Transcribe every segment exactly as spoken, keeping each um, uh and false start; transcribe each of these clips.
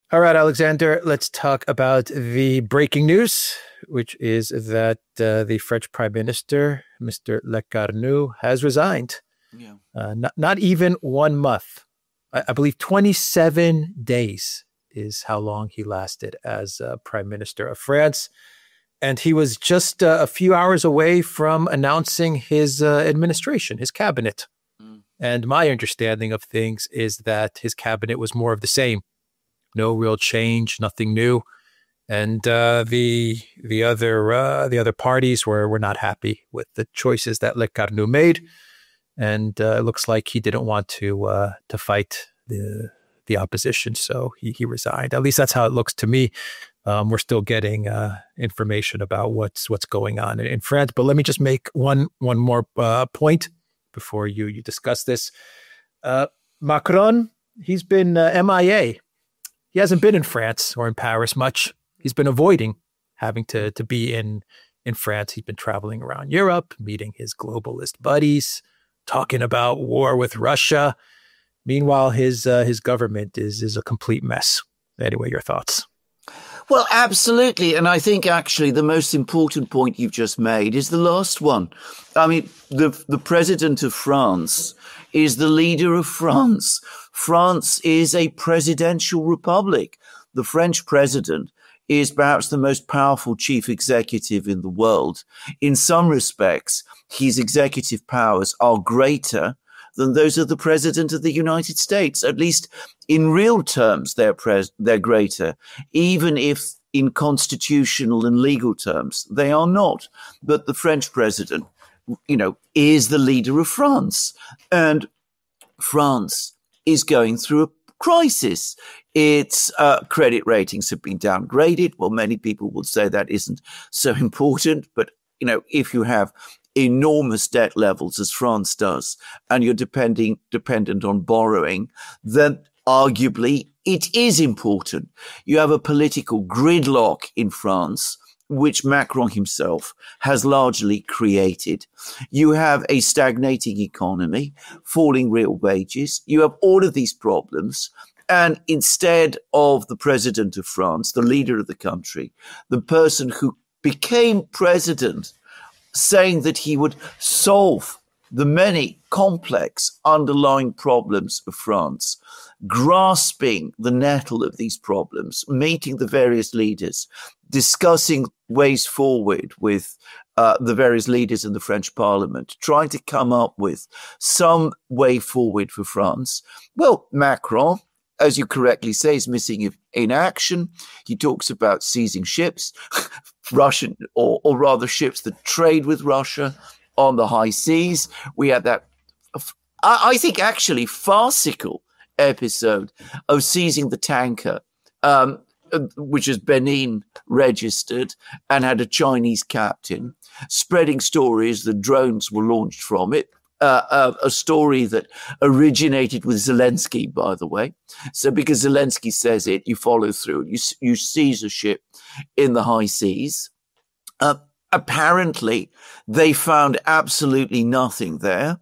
All right, Alexander, let's talk about the breaking news, which is that uh, the French Prime Minister, Mister Lecornu, has resigned. Yeah. Uh, not, not even one month. I, I believe twenty-seven days is how long he lasted as uh, Prime Minister of France. And he was just uh, a few hours away from announcing his uh, administration, his cabinet. Mm. And my understanding of things is that his cabinet was more of the same. No real change, nothing new. And uh, the the other uh, the other parties were, were not happy with the choices that Lecornu made. And uh, it looks like he didn't want to uh, to fight the the opposition, so he, he resigned. At least that's how it looks to me. Um, we're still getting uh, information about what's what's going on in, in France. But let me just make one one more uh, point before you you discuss this. Uh, Macron, he's been uh, M I A. He hasn't been in France or in Paris much. He's been avoiding having to to be in in France. He's been traveling around Europe, meeting his globalist buddies, talking about war with Russia. Meanwhile, his uh, his government is is a complete mess. Anyway, your thoughts? Well, absolutely. And I think actually the most important point you've just made is the last one. I mean, the the president of France is the leader of France. France is a presidential republic. The French president is perhaps the most powerful chief executive in the world. In some respects, his executive powers are greater than those of the president of the United States. At least in real terms, they're pres- they're greater, even if in constitutional and legal terms they are not. But the French president, you know, is the leader of France, and France is going through a crisis. Its uh, credit ratings have been downgraded. Well, many people would say that isn't so important, but you know, if you have enormous debt levels as France does, and you're depending dependent on borrowing, then arguably it is important. You have a political gridlock in France, which Macron himself has largely created. You have a stagnating economy, falling real wages. You have all of these problems. And instead of the president of France, the leader of the country, the person who became president, saying that he would solve the many complex underlying problems of France, grasping the nettle of these problems, meeting the various leaders, discussing ways forward with uh, the various leaders in the French parliament, trying to come up with some way forward for France. Well, Macron, as you correctly say, is missing in action. He talks about seizing ships, Russian, or, or rather ships that trade with Russia on the high seas. We had that, I, I think, actually farcical episode of seizing the tanker, um, which is Benin registered and had a Chinese captain, spreading stories that drones were launched from it. Uh, uh, a story that originated with Zelensky, by the way. So because Zelensky says it, you follow through. You, you seize a ship in the high seas. Uh, apparently, they found absolutely nothing there.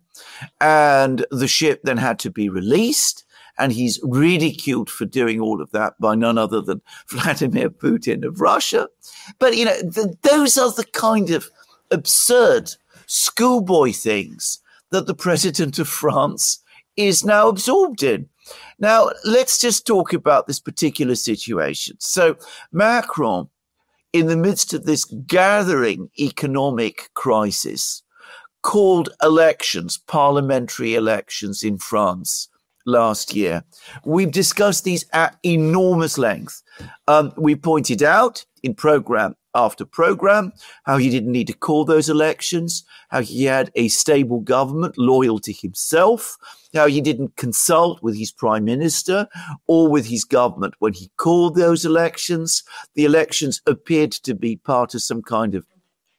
And the ship then had to be released. And he's ridiculed for doing all of that by none other than Vladimir Putin of Russia. But, you know, th- those are the kind of absurd schoolboy things that the president of France is now absorbed in. Now, let's just talk about this particular situation. So Macron, in the midst of this gathering economic crisis, called elections, parliamentary elections in France last year. We've discussed these at enormous length. Um, we pointed out in program after program how he didn't need to call those elections, how he had a stable government loyal to himself, how he didn't consult with his prime minister or with his government when he called those elections. The elections appeared to be part of some kind of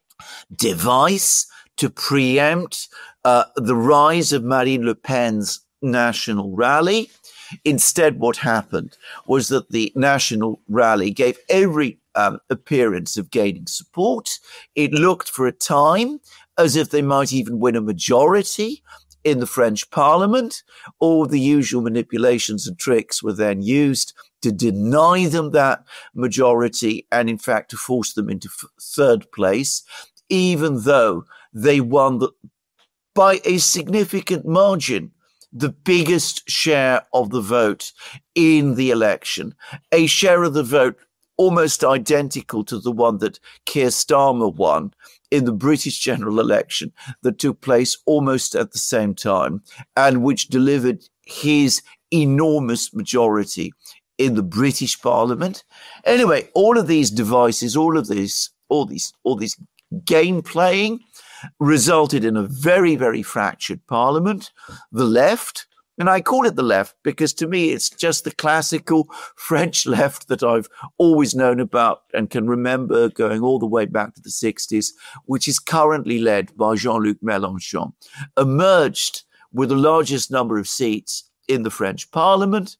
device to preempt uh, the rise of Marine Le Pen's national rally. Instead, what happened was that the national rally gave every um, appearance of gaining support. It looked for a time as if they might even win a majority in the French parliament. All the usual manipulations and tricks were then used to deny them that majority and, in fact, to force them into f- third place, even though they won the, by a significant margin, the biggest share of the vote in the election, a share of the vote almost identical to the one that Keir Starmer won in the British general election that took place almost at the same time, and which delivered his enormous majority in the British Parliament. Anyway, all of these devices, all of these, all these, all these game playing resulted in a very, very fractured Parliament. The left, and I call it the left because to me it's just the classical French left that I've always known about and can remember going all the way back to the sixties, which is currently led by Jean-Luc Mélenchon, emerged with the largest number of seats in the French Parliament.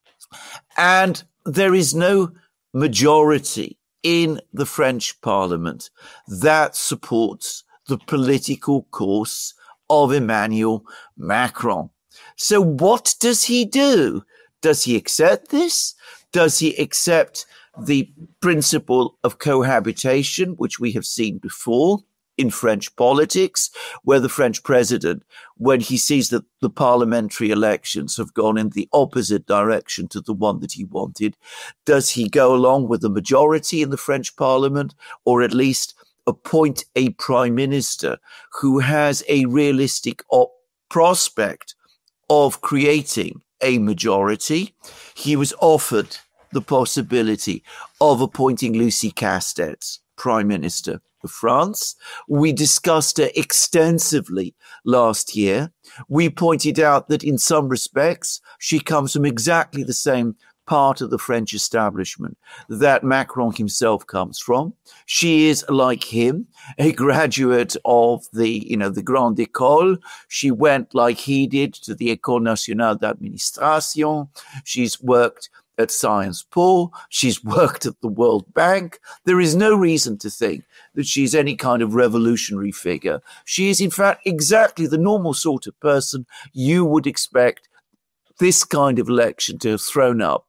And there is no majority in the French Parliament that supports the political course of Emmanuel Macron. So what does he do? Does he accept this? Does he accept the principle of cohabitation, which we have seen before in French politics, where the French president, when he sees that the parliamentary elections have gone in the opposite direction to the one that he wanted, does he go along with the majority in the French parliament, or at least appoint a prime minister who has a realistic op- prospect of creating a majority? He was offered the possibility of appointing Lucie Castex, Prime Minister of France. We discussed her extensively last year. We pointed out that in some respects, she comes from exactly the same part of the French establishment that Macron himself comes from. She is, like him, a graduate of the, you know, the Grande École. She went, like he did, to the École Nationale d'Administration. She's worked at Sciences Po. She's worked at the World Bank. There is no reason to think that she's any kind of revolutionary figure. She is, in fact, exactly the normal sort of person you would expect this kind of election to have thrown up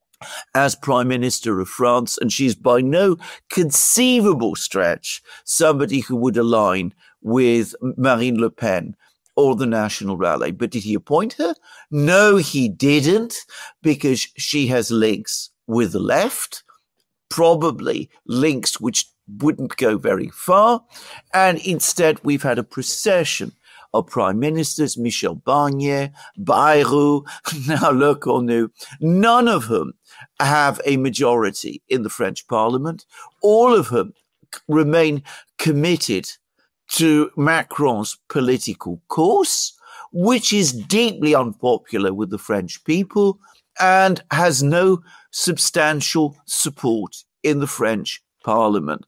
as Prime Minister of France, and she's by no conceivable stretch somebody who would align with Marine Le Pen or the National Rally. But did he appoint her? No, he didn't, because she has links with the left, probably links which wouldn't go very far, and instead we've had a procession of prime ministers, Michel Barnier, Bayrou, now Le Cornu, none of whom have a majority in the French parliament. All of whom remain committed to Macron's political course, which is deeply unpopular with the French people and has no substantial support in the French parliament.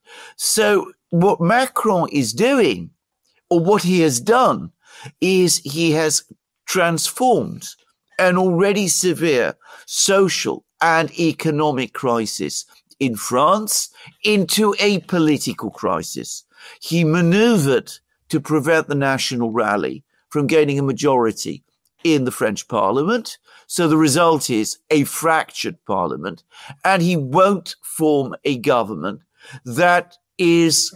So what Macron is doing, or what he has done, is he has transformed an already severe social and economic crisis in France into a political crisis. He maneuvered to prevent the National Rally from gaining a majority in the French parliament. So the result is a fractured parliament, and he won't form a government that is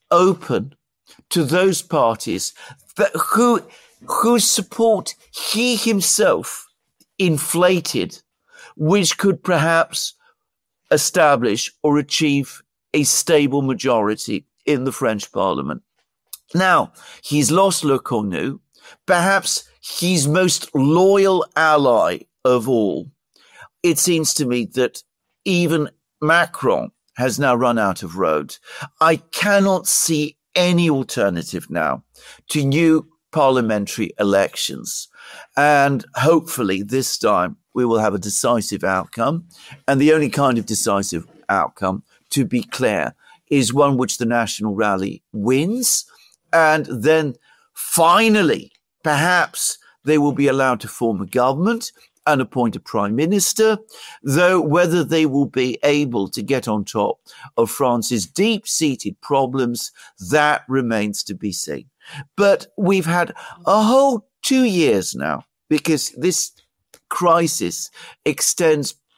open to those parties that who whose support he himself inflated, which could perhaps establish or achieve a stable majority in the French parliament. Now, he's lost Le Cornu, perhaps his most loyal ally of all. It seems to me that even Macron has now run out of road. I cannot see any alternative now to new parliamentary elections. And hopefully this time we will have a decisive outcome. And the only kind of decisive outcome, to be clear, is one which the National Rally wins. And then finally, perhaps they will be allowed to form a government and appoint a prime minister, though whether they will be able to get on top of France's deep-seated problems, that remains to be seen. But we've had a whole two years now, because this crisis extends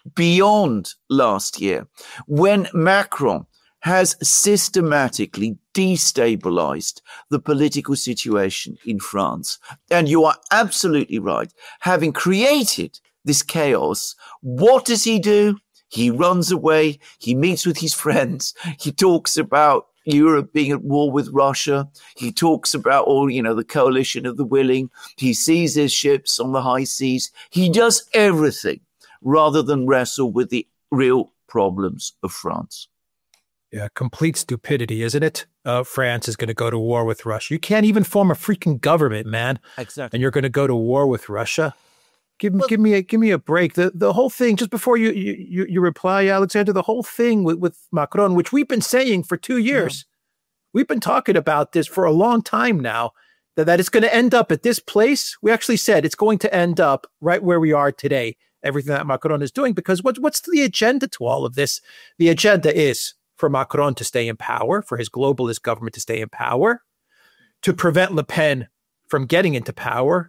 beyond last year, when Macron has systematically destabilized the political situation in France. And you are absolutely right. Having created this chaos, what does he do? He runs away. He meets with his friends. He talks about Europe being at war with Russia. He talks about all, you know, the coalition of the willing. He sees his ships on the high seas. He does everything rather than wrestle with the real problems of France. Yeah, complete stupidity, isn't it? Uh, France is going to go to war with Russia. You can't even form a freaking government, man. Exactly. And you're going to go to war with Russia? Give me, well, give me a, give me a break. The the whole thing, just before you you, you reply, Alexander, the whole thing with, with Macron, which we've been saying for two years, yeah. we've been talking about this for a long time now, that, that it's going to end up at this place. We actually said it's going to end up right where we are today, everything that Macron is doing, because what, what's the agenda to all of this? The agenda is for Macron to stay in power, for his globalist government to stay in power, to prevent Le Pen from getting into power,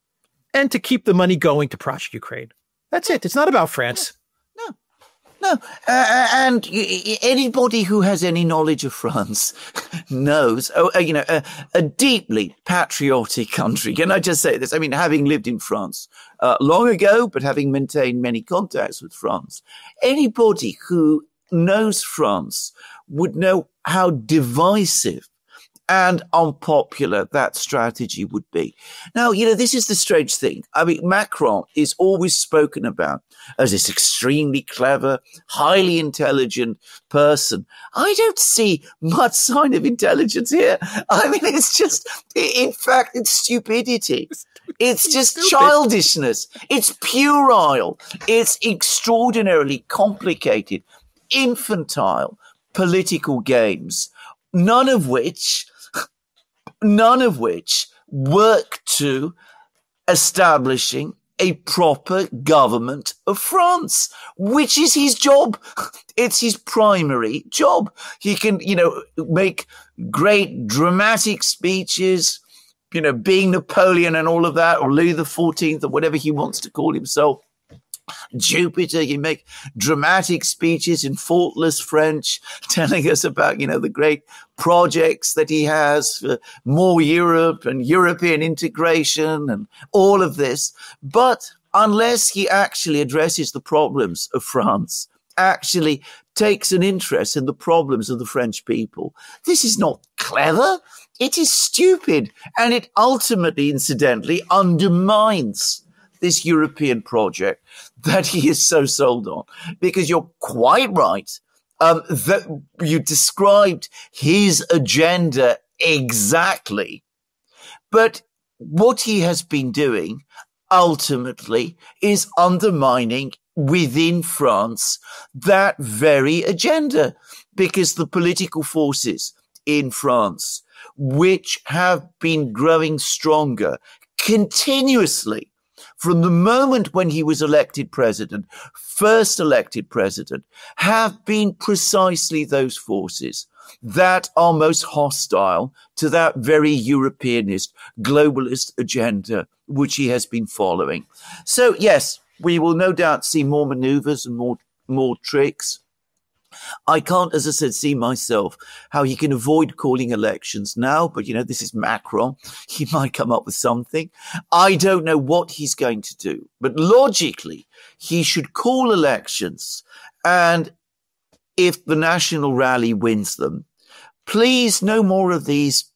and to keep the money going to Project Ukraine. That's it. It's not about France. No, no. Uh, and anybody who has any knowledge of France knows, oh, uh, you know, a, a deeply patriotic country. Can I just say this? I mean, having lived in France uh, long ago, but having maintained many contacts with France, anybody who knows France would know how divisive and unpopular that strategy would be. Now, you know, this is the strange thing. I mean, Macron is always spoken about as this extremely clever, highly intelligent person. I don't see much sign of intelligence here. I mean, it's just, in fact, it's stupidity. It's just Stupid. childishness. It's puerile. It's extraordinarily complicated, infantile political games, none of which None of which work to establishing a proper government of France, which is his job. It's his primary job. He can, you know, make great dramatic speeches, you know, being Napoleon and all of that, or Louis the fourteenth, or whatever he wants to call himself. Jupiter, you make dramatic speeches in faultless French, telling us about, you know, the great projects that he has for more Europe and European integration and all of this. But unless he actually addresses the problems of France, actually takes an interest in the problems of the French people, this is not clever. It is stupid. And it ultimately, incidentally, undermines this European project that he is so sold on. Because you're quite right, um, that you described his agenda exactly. But what he has been doing ultimately is undermining within France that very agenda, because the political forces in France, which have been growing stronger continuously from the moment when he was elected president, first elected president, have been precisely those forces that are most hostile to that very Europeanist, globalist agenda which he has been following. So, yes, we will no doubt see more maneuvers and more, more tricks. I can't, as I said, see myself how he can avoid calling elections now, but, you know, this is Macron. He might come up with something. I don't know what he's going to do, but logically, he should call elections. And if the National Rally wins them, please, no more of these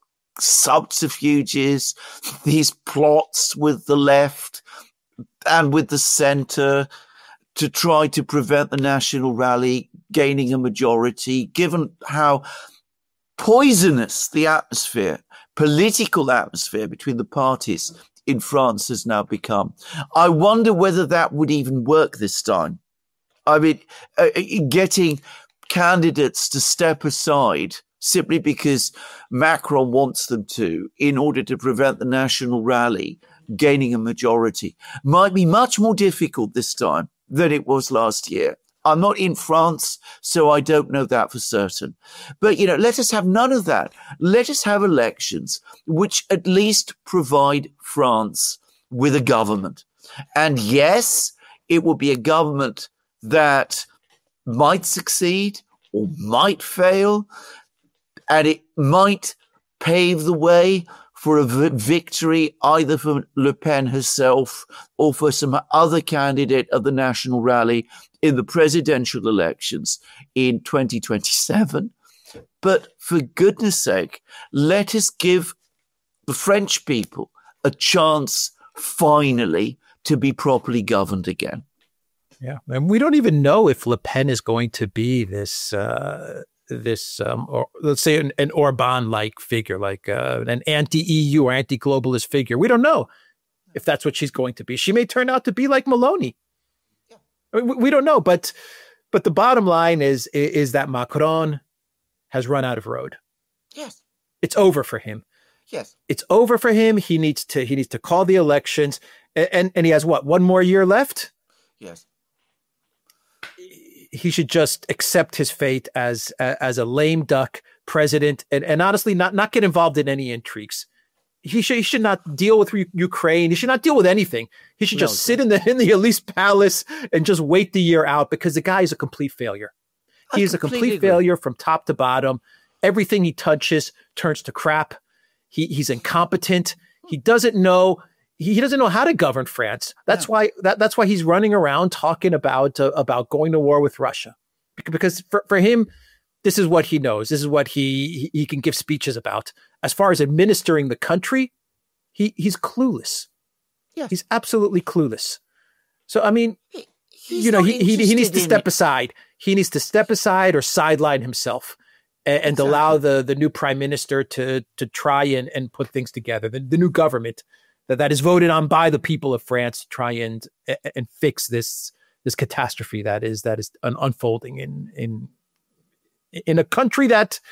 subterfuges, these plots with the left and with the centre to try to prevent the National Rally gaining a majority, given how poisonous the atmosphere, political atmosphere between the parties in France has now become. I wonder whether that would even work this time. I mean, uh, getting candidates to step aside simply because Macron wants them to in order to prevent the National Rally gaining a majority might be much more difficult this time than it was last year. I'm not in France, so I don't know that for certain. But, you know, let us have none of that. Let us have elections which at least provide France with a government. And yes, it will be a government that might succeed or might fail, and it might pave the way for a v- victory either for Le Pen herself or for some other candidate of the National Rally in the presidential elections in twenty twenty-seven. But for goodness sake, let us give the French people a chance finally to be properly governed again. Yeah, and we don't even know if Le Pen is going to be this, uh, this, um, or let's say an, an Orban-like figure, like uh, an anti-E U or anti-globalist figure. We don't know if that's what she's going to be. She may turn out to be like Meloni. Yeah. I mean, we, we don't know, but but the bottom line is is that Macron has run out of road. Yes, it's over for him. Yes, it's over for him. He needs to he needs to call the elections, and and, and he has what one more year left. Yes. He should just accept his fate as as a lame duck president, and, and honestly, not not get involved in any intrigues. He should he should not deal with U- Ukraine. He should not deal with anything. He should just no, sit in the in the Elysee Palace and just wait the year out, because the guy is a complete failure. He I is a complete agree. failure from top to bottom. Everything he touches turns to crap. He he's incompetent. He doesn't know. He doesn't know how to govern France. That's yeah. why that, that's why he's running around talking about uh, about going to war with Russia, because for, for him, this is what he knows. This is what he he can give speeches about. As far as administering the country, he he's clueless. Yes. He's absolutely clueless. So I mean, he, you know, he he, he needs to step it. aside. He needs to step aside or sideline himself, and, and exactly. allow the the new prime minister to to try and, and put things together. The, the new government. That, that is voted on by the people of France to try and and fix this this catastrophe that is that is un- unfolding in in in a country that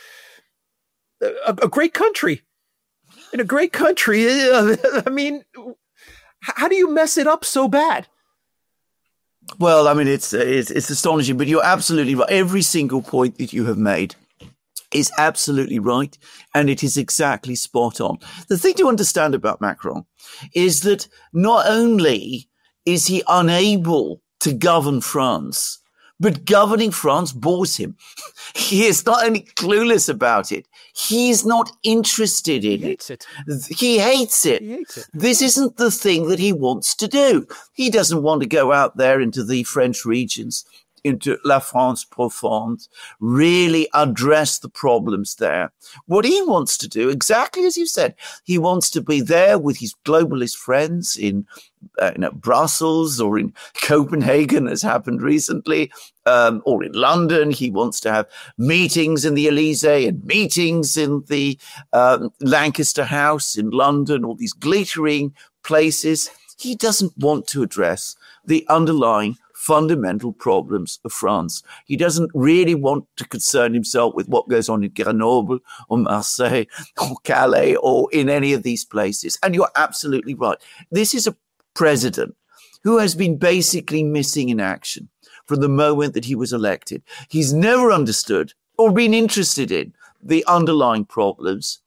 a, a great country in a great country. I mean, how do you mess it up so bad? Well, I mean, it's it's, it's astonishing, but you're absolutely right. Every single point that you have made is absolutely right, and it is exactly spot on. The thing to understand about Macron is that not only is he unable to govern France, but governing France bores him. He is not only clueless about it, he is not interested in he hates it. it. He hates it. He hates it. This isn't the thing that he wants to do. He doesn't want to go out there into the French regions, into La France Profonde, really address the problems there. What he wants to do, exactly as you said, he wants to be there with his globalist friends in uh, you know, Brussels or in Copenhagen, as happened recently, um, or in London. He wants to have meetings in the Elysee and meetings in the um, Lancaster House in London, all these glittering places. He doesn't want to address the underlying fundamental problems of France. He doesn't really want to concern himself with what goes on in Grenoble or Marseille or Calais or in any of these places. And you're absolutely right. This is a president who has been basically missing in action from the moment that he was elected. He's never understood or been interested in the underlying problems.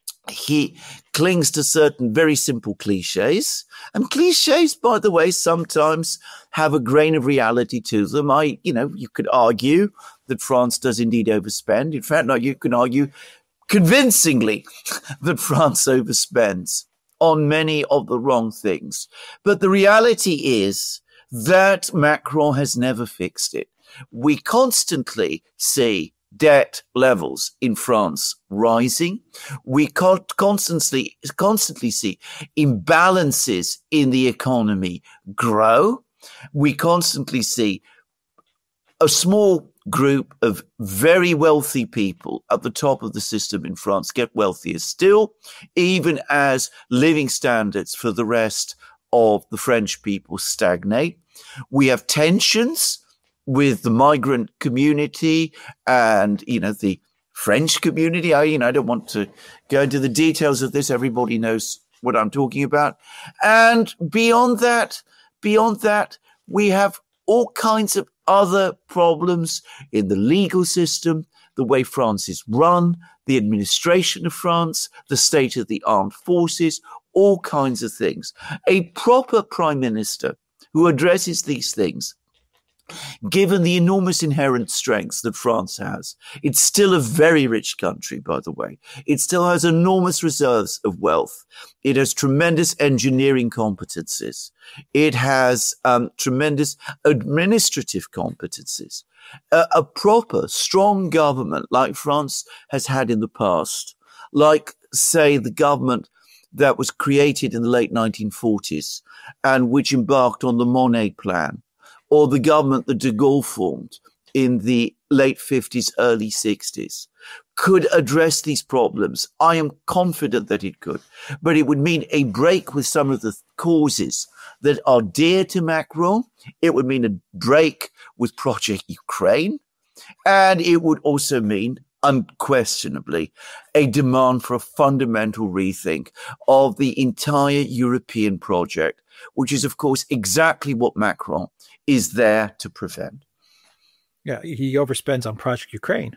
He clings to certain very simple cliches. And cliches, by the way, sometimes have a grain of reality to them. I, you know, you could argue that France does indeed overspend. In fact, no, you can argue convincingly that France overspends on many of the wrong things. But the reality is that Macron has never fixed it. We constantly see debt levels in France rising. We constantly, constantly see imbalances in the economy grow. We constantly see a small group of very wealthy people at the top of the system in France get wealthier still, even as living standards for the rest of the French people stagnate. We have tensions with the migrant community and, you know, the French community. I, you know, I don't want to go into the details of this. Everybody knows what I'm talking about. And beyond that, beyond that, we have all kinds of other problems in the legal system, the way France is run, the administration of France, the state of the armed forces, all kinds of things. A proper prime minister who addresses these things given the enormous inherent strengths that France has. It's still a very rich country, by the way. It still has enormous reserves of wealth. It has tremendous engineering competencies. It has um, tremendous administrative competencies. Uh, a proper, strong government like France has had in the past, like, say, the government that was created in the late nineteen forties and which embarked on the Monet Plan, or the government that de Gaulle formed in the late fifties, early sixties, could address these problems. I am confident that it could, but it would mean a break with some of the causes that are dear to Macron. It would mean a break with Project Ukraine, and it would also mean, unquestionably, a demand for a fundamental rethink of the entire European project, which is, of course, exactly what Macron is there to prevent. Yeah, he overspends on Project Ukraine.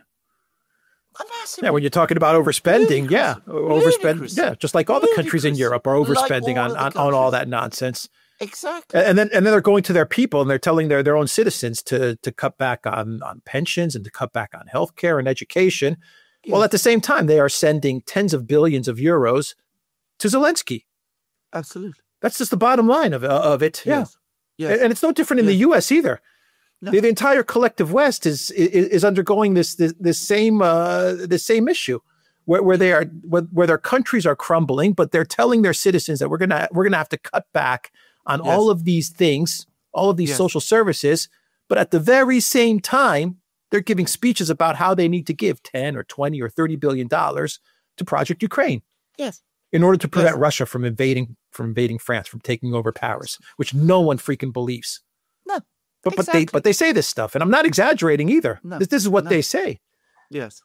Massive. Yeah, when you're talking about overspending, Ludicrous. yeah, overspend, Ludicrous. yeah, just like all the countries in Ludicrous. Europe are overspending Like all on, of the on, on all countries. that nonsense. Exactly. And then and then they're going to their people and they're telling their, their own citizens to to cut back on, on pensions and to cut back on healthcare and education. Yeah. Well, at the same time, they are sending tens of billions of euros to Zelensky. Absolutely. That's just the bottom line of of it. Yeah. Yes. Yes. And it's no different in yes. the U S either. No. The, the entire collective West is is, is undergoing this this, this same uh, this same issue, where, where they are where, where their countries are crumbling, but they're telling their citizens that we're gonna we're gonna have to cut back on yes. all of these things, all of these yes. social services. But at the very same time, they're giving speeches about how they need to give ten or twenty or thirty billion dollars to Project Ukraine. Yes. In order to prevent yes. Russia from invading from invading France, from taking over Paris, which no one freaking believes. No. But exactly. but they but they say this stuff, and I'm not exaggerating either. No. This, this is what no. they say. Yes.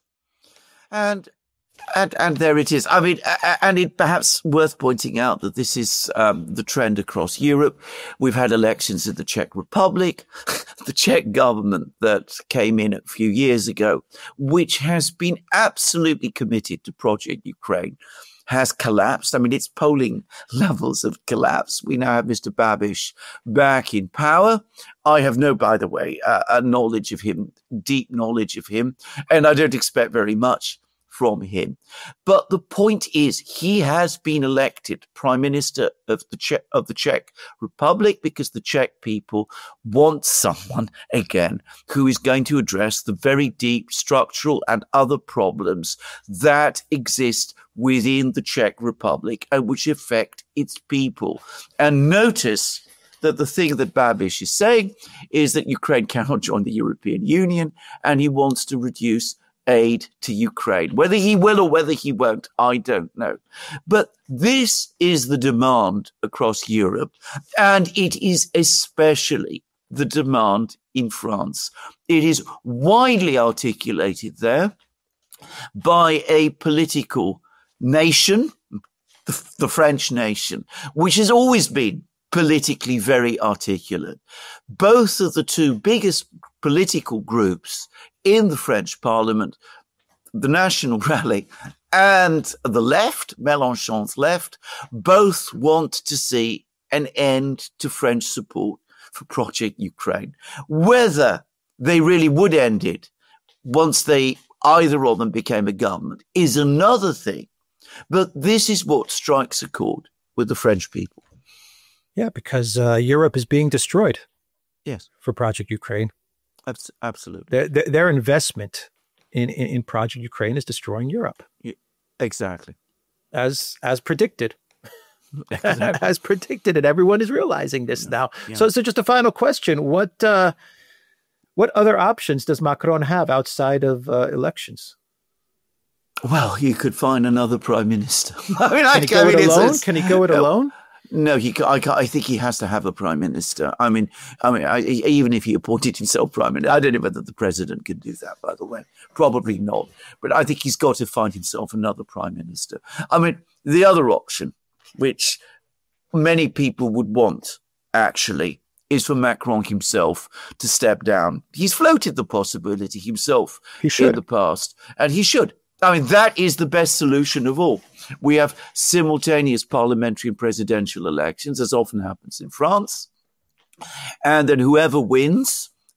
And And and there it is. I mean, and it perhaps worth pointing out that this is um, the trend across Europe. We've had elections in the Czech Republic, the Czech government that came in a few years ago, which has been absolutely committed to Project Ukraine, has collapsed. I mean, its polling levels have collapsed. We now have Mister Babiš back in power. I have no, by the way, uh, a knowledge of him, deep knowledge of him, and I don't expect very much from him. But the point is, he has been elected Prime Minister of the Czech, of the Czech Republic because the Czech people want someone, again, who is going to address the very deep structural and other problems that exist within the Czech Republic and which affect its people. And notice that the thing that Babiš is saying is that Ukraine cannot join the European Union, and he wants to reduce aid to Ukraine. Whether he will or whether he won't, I don't know. But this is the demand across Europe, and it is especially the demand in France. It is widely articulated there by a political nation, the, the French nation, which has always been politically very articulate. Both of the two biggest political groups in the French Parliament, the National Rally and the left, Mélenchon's left, both want to see an end to French support for Project Ukraine. Whether they really would end it once they, either of them became a government, is another thing. But this is what strikes a chord with the French people. Yeah, because uh, Europe is being destroyed. Yes, for Project Ukraine. Absolutely. Their, their, their investment in, in, in Project Ukraine is destroying Europe. Yeah, exactly. As as predicted. Exactly. As predicted, and everyone is realizing this yeah. now. Yeah. So, so just a final question. What uh, what other options does Macron have outside of uh, elections? Well, he could find another prime minister. I mean, Can I, he go I mean, it it's, alone? it's, Can he go it no, alone? No, he. I, I think he has to have a prime minister. I mean, I mean, I, even if he appointed himself prime minister, I don't know whether the president can do that. By the way, probably not. But I think he's got to find himself another prime minister. I mean, the other option, which many people would want, actually, is for Macron himself to step down. He's floated the possibility himself he should. in the past, and he should. I mean, that is the best solution of all. We have simultaneous parliamentary and presidential elections, as often happens in France. And then whoever wins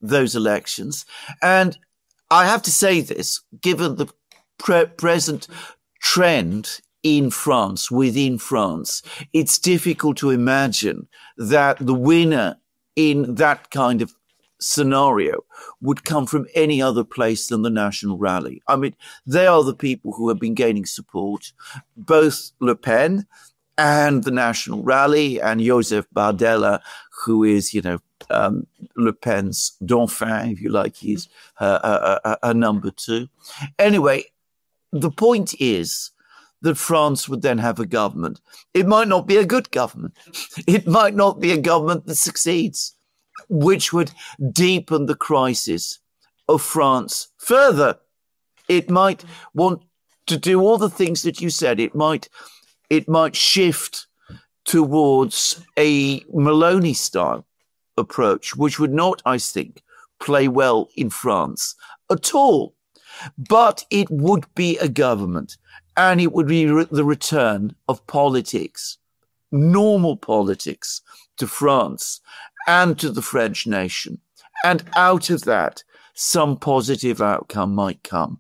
those elections. And I have to say this, given the pre- present trend in France, within France, it's difficult to imagine that the winner in that kind of scenario would come from any other place than the National Rally. I mean, they are the people who have been gaining support, both Le Pen and the National Rally, and Joseph Bardella, who is, you know, um, Le Pen's dauphin, if you like, he's uh, uh, uh, uh, number two. Anyway, the point is that France would then have a government. It might not be a good government. It might not be a government that succeeds, which would deepen the crisis of France further. It might want to do all the things that you said. It might, it might shift towards a Meloni-style approach, which would not, I think, play well in France at all. But it would be a government, and it would be re- the return of politics, normal politics, to France and to the French nation. And out of that, some positive outcome might come.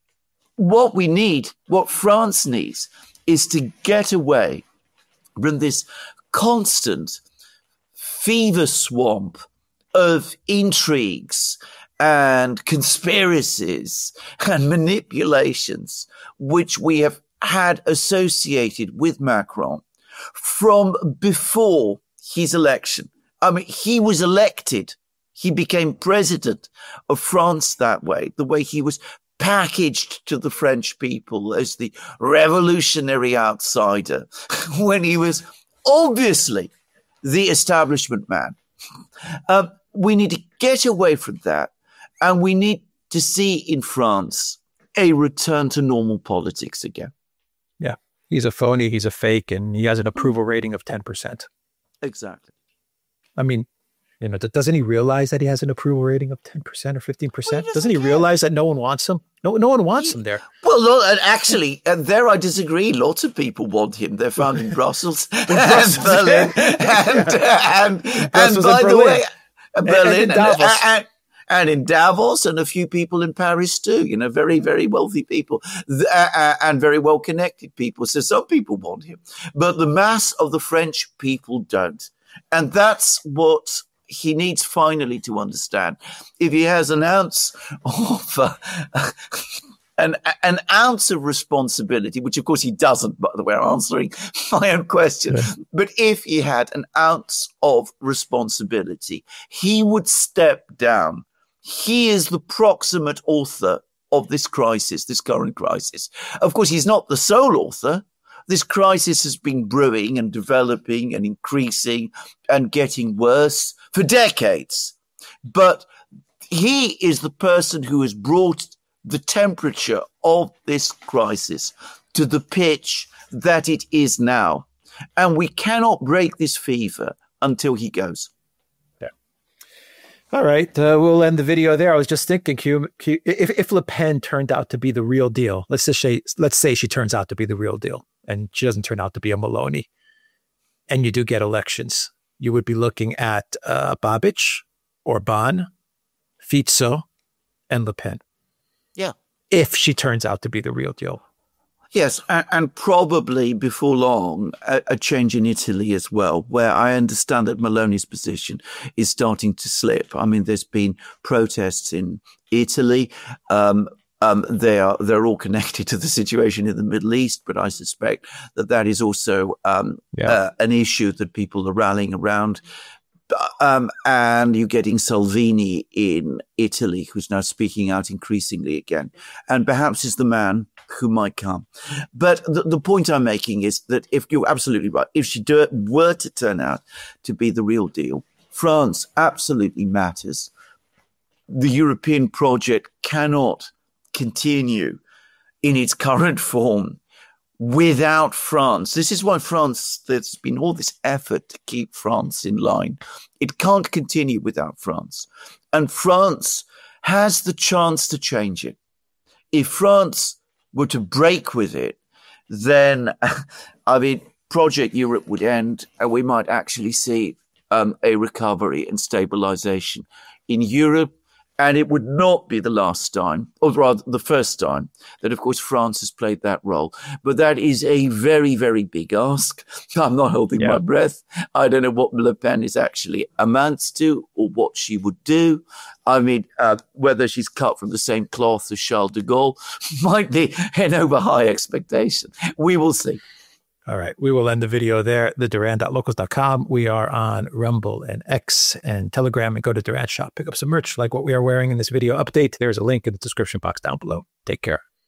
What we need, what France needs, is to get away from this constant fever swamp of intrigues and conspiracies and manipulations, which we have had associated with Macron from before his election. I mean, he was elected. He became president of France that way, the way he was packaged to the French people as the revolutionary outsider, when he was obviously the establishment man. Um, we need to get away from that, and we need to see in France a return to normal politics again. Yeah, he's a phony, he's a fake, and he has an approval rating of ten percent. Exactly. I mean, you know, doesn't he realize that he has an approval rating of ten percent or fifteen percent? Well, he doesn't he care. realize that no one wants him? No, no one wants he, him there. Well, no, actually, and there I disagree. Lots of people want him. They're found in Brussels, and Brussels, Berlin, yeah. and, and, and, Brussels by and the Berlin. way, uh, Berlin and in Davos. And, and, and in Davos, and a few people in Paris too. You know, very, very wealthy people, uh, and very well connected people. So some people want him, but the mass of the French people don't, and that's what he needs finally to understand. If he has an ounce of uh, an an ounce of responsibility, which of course he doesn't, by the way, I'm answering my own question. Yeah. But if he had an ounce of responsibility, he would step down. He is the proximate author of this crisis, this current crisis. Of course, he's not the sole author. This crisis has been brewing and developing and increasing and getting worse for decades. But he is the person who has brought the temperature of this crisis to the pitch that it is now. And we cannot break this fever until he goes. Yeah. All right. Uh, we'll end the video there. I was just thinking, Q, Q, if, if Le Pen turned out to be the real deal, let's just say, let's say she turns out to be the real deal, and she doesn't turn out to be a Meloni, and you do get elections, you would be looking at uh, Babic, Orban, Fico, and Le Pen. Yeah. If she turns out to be the real deal. Yes, and, and probably before long, a, a change in Italy as well, where I understand that Meloni's position is starting to slip. I mean, there's been protests in Italy. Um, Um, they are, they're all connected to the situation in the Middle East, but I suspect that that is also um, yeah. uh, an issue that people are rallying around. Um, and you're getting Salvini in Italy, who's now speaking out increasingly again, and perhaps is the man who might come. But the, the point I'm making is that if you're absolutely right, if she do, were to turn out to be the real deal, France absolutely matters. The European project cannot continue in its current form without France. This is why France, there's been all this effort to keep France in line. It can't continue without France. And France has the chance to change it. If France were to break with it, then, I mean, Project Europe would end, and we might actually see um, a recovery and stabilization in Europe. And it would not be the last time, or rather the first time, that, of course, France has played that role. But that is a very, very big ask. I'm not holding yeah. my breath. I don't know what Le Pen is actually amounts to or what she would do. I mean, uh, whether she's cut from the same cloth as Charles de Gaulle might be an over high expectation. We will see. All right. We will end the video there. the duran dot locals dot com. We are on Rumble and X and Telegram, and go to Duran Shop. Pick up some merch like what we are wearing in this video update. There's a link in the description box down below. Take care.